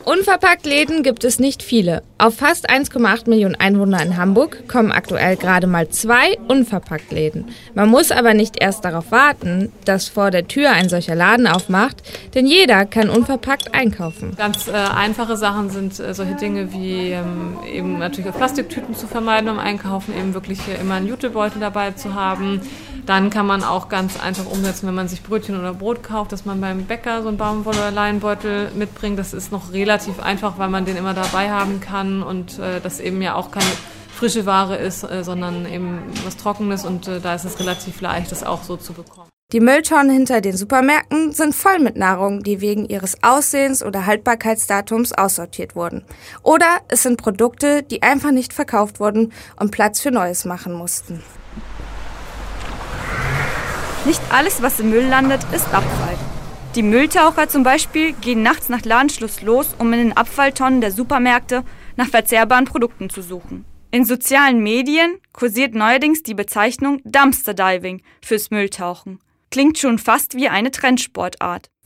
Unverpacktläden gibt es nicht viele. Auf fast 1,8 Millionen Einwohner in Hamburg kommen aktuell gerade mal 2 Unverpacktläden. Man muss aber nicht erst darauf warten, dass vor der Tür ein solcher Laden aufmacht, denn jeder kann unverpackt einkaufen. Ganz einfache Sachen sind solche Dinge wie eben natürlich auch Plastiktüten zu vermeiden beim Einkaufen, eben wirklich immer einen Jutebeutel dabei zu haben. Dann kann man auch ganz einfach umsetzen, wenn man sich Brötchen oder Brot kauft, dass man beim Bäcker so einen Baumwolle- oder Leinenbeutel mitbringt. Das ist noch relativ einfach, weil man den immer dabei haben kann und das eben ja auch keine frische Ware ist, sondern eben was Trockenes und da ist es relativ leicht, das auch so zu bekommen. Die Mülltonnen hinter den Supermärkten sind voll mit Nahrung, die wegen ihres Aussehens oder Haltbarkeitsdatums aussortiert wurden. Oder es sind Produkte, die einfach nicht verkauft wurden und Platz für Neues machen mussten. Nicht alles, was im Müll landet, ist Abfall. Die Mülltaucher zum Beispiel gehen nachts nach Ladenschluss los, um in den Abfalltonnen der Supermärkte nach verzehrbaren Produkten zu suchen. In sozialen Medien kursiert neuerdings die Bezeichnung Dumpster Diving fürs Mülltauchen. Klingt schon fast wie eine Trendsportart.